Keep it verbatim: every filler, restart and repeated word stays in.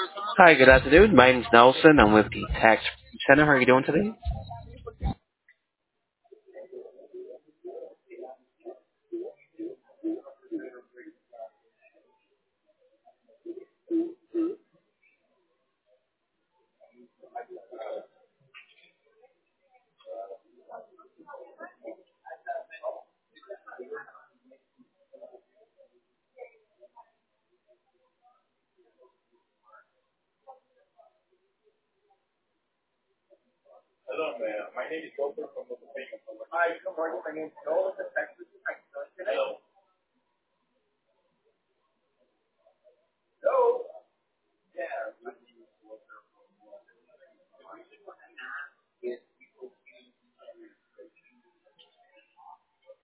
Hi, good afternoon. My name is Nelson. I'm with the Tax Center. How are you doing today?